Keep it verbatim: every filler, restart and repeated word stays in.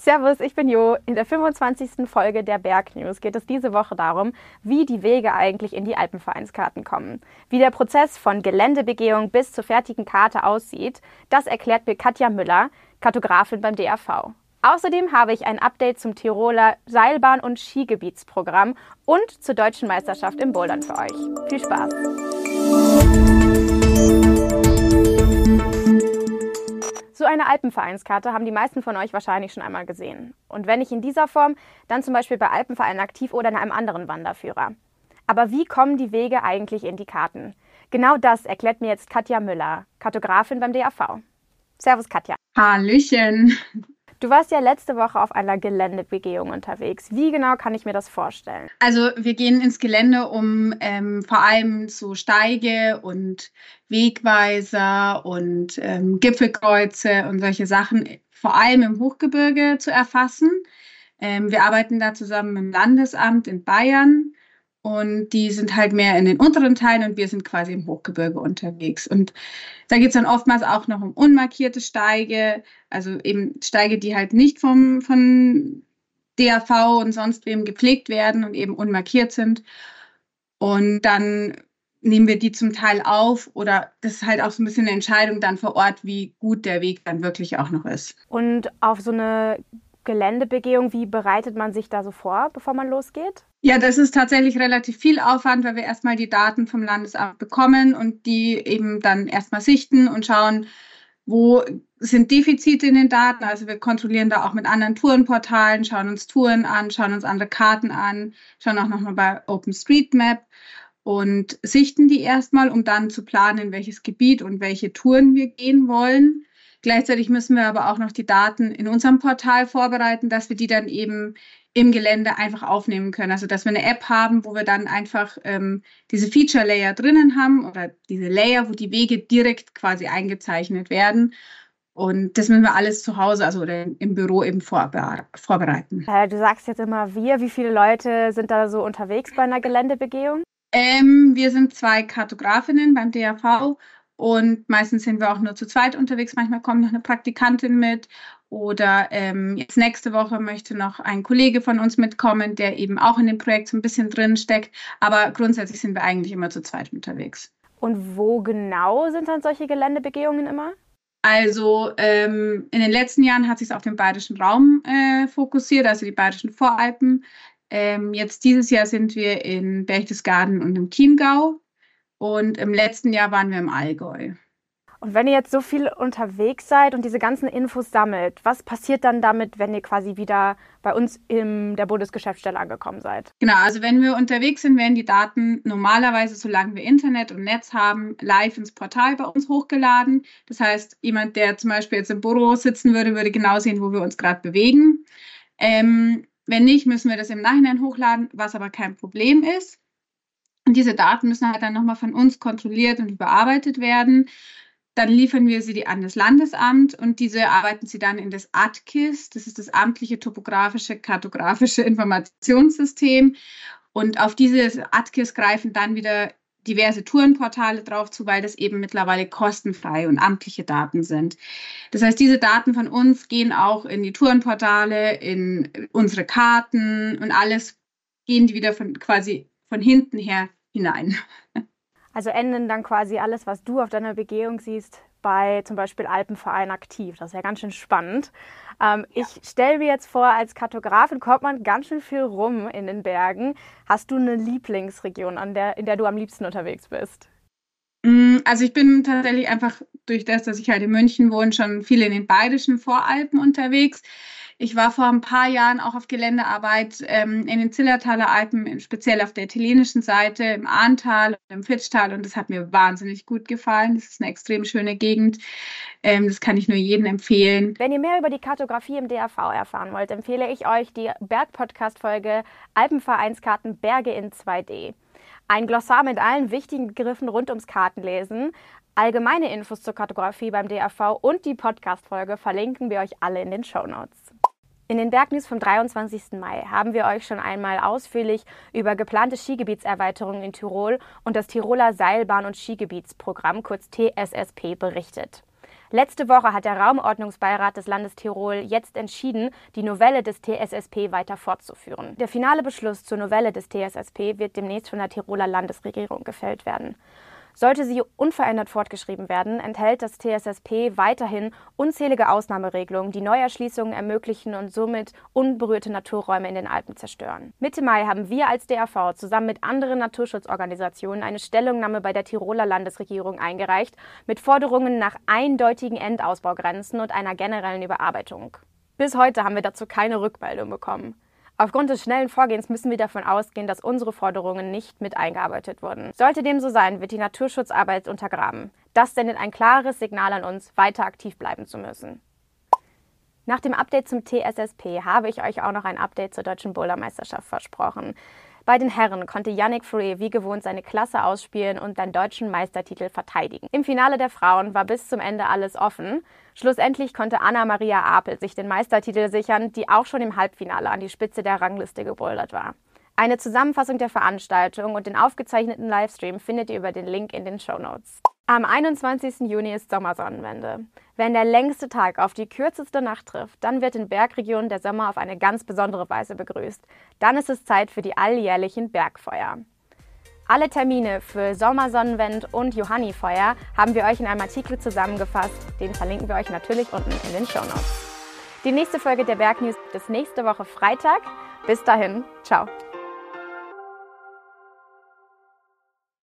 Servus, ich bin Jo. In der fünfundzwanzigsten Folge der Bergnews geht es diese Woche darum, wie die Wege eigentlich in die Alpenvereinskarten kommen. Wie der Prozess von Geländebegehung bis zur fertigen Karte aussieht, das erklärt mir Katja Müller, Kartografin beim D A V. Außerdem habe ich ein Update zum Tiroler Seilbahn- und Skigebietsprogramm und zur Deutschen Meisterschaft im Bouldern für euch. Viel Spaß! So eine Alpenvereinskarte haben die meisten von euch wahrscheinlich schon einmal gesehen. Und wenn nicht in dieser Form, dann zum Beispiel bei Alpenverein aktiv oder in einem anderen Wanderführer. Aber wie kommen die Wege eigentlich in die Karten? Genau das erklärt mir jetzt Katja Müller, Kartografin beim D A V. Servus Katja. Hallöchen. Du warst ja letzte Woche auf einer Geländebegehung unterwegs. Wie genau kann ich mir das vorstellen? Also wir gehen ins Gelände, um ähm, vor allem so Steige und Wegweiser und ähm, Gipfelkreuze und solche Sachen vor allem im Hochgebirge zu erfassen. Ähm, wir arbeiten da zusammen mit dem Landesamt in Bayern und die sind halt mehr in den unteren Teilen und wir sind quasi im Hochgebirge unterwegs. Und da geht es dann oftmals auch noch um unmarkierte Steige, also eben Steige, die halt nicht vom, von D A V und sonst wem gepflegt werden und eben unmarkiert sind. Und dann nehmen wir die zum Teil auf oder das ist halt auch so ein bisschen eine Entscheidung dann vor Ort, wie gut der Weg dann wirklich auch noch ist. Und auf so eine Geländebegehung, wie bereitet man sich da so vor, bevor man losgeht? Ja, das ist tatsächlich relativ viel Aufwand, weil wir erstmal die Daten vom Landesamt bekommen und die eben dann erstmal sichten und schauen, wo sind Defizite in den Daten. Also wir kontrollieren da auch mit anderen Tourenportalen, schauen uns Touren an, schauen uns andere Karten an, schauen auch nochmal bei OpenStreetMap und sichten die erstmal, um dann zu planen, in welches Gebiet und welche Touren wir gehen wollen. Gleichzeitig müssen wir aber auch noch die Daten in unserem Portal vorbereiten, dass wir die dann eben im Gelände einfach aufnehmen können. Also dass wir eine App haben, wo wir dann einfach ähm, diese Feature-Layer drinnen haben oder diese Layer, wo die Wege direkt quasi eingezeichnet werden. Und das müssen wir alles zu Hause, also oder im Büro eben vorbe- vorbereiten. Äh, du sagst jetzt immer wir. Wie viele Leute sind da so unterwegs bei einer Geländebegehung? Ähm, wir sind zwei Kartografinnen beim D A V. Und meistens sind wir auch nur zu zweit unterwegs. Manchmal kommt noch eine Praktikantin mit. Oder ähm, jetzt nächste Woche möchte noch ein Kollege von uns mitkommen, der eben auch in dem Projekt so ein bisschen drin steckt. Aber grundsätzlich sind wir eigentlich immer zu zweit unterwegs. Und wo genau sind dann solche Geländebegehungen immer? Also ähm, in den letzten Jahren hat sich es auf den bayerischen Raum äh, fokussiert, also die bayerischen Voralpen. Ähm, jetzt dieses Jahr sind wir in Berchtesgaden und im Chiemgau. Und im letzten Jahr waren wir im Allgäu. Und wenn ihr jetzt so viel unterwegs seid und diese ganzen Infos sammelt, was passiert dann damit, wenn ihr quasi wieder bei uns in der Bundesgeschäftsstelle angekommen seid? Genau, also wenn wir unterwegs sind, werden die Daten normalerweise, solange wir Internet und Netz haben, live ins Portal bei uns hochgeladen. Das heißt, jemand, der zum Beispiel jetzt im Büro sitzen würde, würde genau sehen, wo wir uns gerade bewegen. Ähm, wenn nicht, müssen wir das im Nachhinein hochladen, was aber kein Problem ist. Und diese Daten müssen halt dann nochmal von uns kontrolliert und überarbeitet werden. Dann liefern wir sie an das Landesamt und diese arbeiten sie dann in das A T K I S, das ist das amtliche topografische kartografische Informationssystem. Und auf dieses A T K I S greifen dann wieder diverse Tourenportale drauf zu, weil das eben mittlerweile kostenfrei und amtliche Daten sind. Das heißt, diese Daten von uns gehen auch in die Tourenportale, in unsere Karten und alles gehen die wieder von quasi von hinten her hinein. Also enden dann quasi alles, was du auf deiner Begehung siehst, bei zum Beispiel Alpenverein aktiv. Das ist ja ganz schön spannend. Ähm, ja. Ich stelle mir jetzt vor, als Kartografin kommt man ganz schön viel rum in den Bergen. Hast du eine Lieblingsregion, an der, in der du am liebsten unterwegs bist? Also ich bin tatsächlich einfach durch das, dass ich halt in München wohne, schon viel in den bayerischen Voralpen unterwegs. Ich war vor ein paar Jahren auch auf Geländearbeit ähm, in den Zillertaler Alpen, speziell auf der italienischen Seite, im Ahrntal und im Fitztal und das hat mir wahnsinnig gut gefallen. Das ist eine extrem schöne Gegend. Ähm, das kann ich nur jedem empfehlen. Wenn ihr mehr über die Kartografie im D A V erfahren wollt, empfehle ich euch die Berg-Podcast-Folge Alpenvereinskarten Berge in zwei D. Ein Glossar mit allen wichtigen Begriffen rund ums Kartenlesen, allgemeine Infos zur Kartografie beim D A V und die Podcast-Folge verlinken wir euch alle in den Shownotes. In den Bergnews vom dreiundzwanzigsten Mai haben wir euch schon einmal ausführlich über geplante Skigebietserweiterungen in Tirol und das Tiroler Seilbahn- und Skigebietsprogramm, kurz T S S P, berichtet. Letzte Woche hat der Raumordnungsbeirat des Landes Tirol jetzt entschieden, die Novelle des T S S P weiter fortzuführen. Der finale Beschluss zur Novelle des T S S P wird demnächst von der Tiroler Landesregierung gefällt werden. Sollte sie unverändert fortgeschrieben werden, enthält das T S S P weiterhin unzählige Ausnahmeregelungen, die Neuerschließungen ermöglichen und somit unberührte Naturräume in den Alpen zerstören. Mitte Mai haben wir als D R V zusammen mit anderen Naturschutzorganisationen eine Stellungnahme bei der Tiroler Landesregierung eingereicht, mit Forderungen nach eindeutigen Endausbaugrenzen und einer generellen Überarbeitung. Bis heute haben wir dazu keine Rückmeldung bekommen. Aufgrund des schnellen Vorgehens müssen wir davon ausgehen, dass unsere Forderungen nicht mit eingearbeitet wurden. Sollte dem so sein, wird die Naturschutzarbeit untergraben. Das sendet ein klares Signal an uns, weiter aktiv bleiben zu müssen. Nach dem Update zum T S S P habe ich euch auch noch ein Update zur Deutschen Bouldermeisterschaft versprochen. Bei den Herren konnte Yannick Fourie wie gewohnt seine Klasse ausspielen und den deutschen Meistertitel verteidigen. Im Finale der Frauen war bis zum Ende alles offen. Schlussendlich konnte Anna-Maria Apel sich den Meistertitel sichern, die auch schon im Halbfinale an die Spitze der Rangliste gebouldert war. Eine Zusammenfassung der Veranstaltung und den aufgezeichneten Livestream findet ihr über den Link in den Shownotes. Am einundzwanzigsten Juni ist Sommersonnenwende. Wenn der längste Tag auf die kürzeste Nacht trifft, dann wird in Bergregionen der Sommer auf eine ganz besondere Weise begrüßt. Dann ist es Zeit für die alljährlichen Bergfeuer. Alle Termine für Sommersonnenwend und Johannifeuer haben wir euch in einem Artikel zusammengefasst. Den verlinken wir euch natürlich unten in den Shownotes. Die nächste Folge der Bergnews gibt es nächste Woche Freitag. Bis dahin, ciao.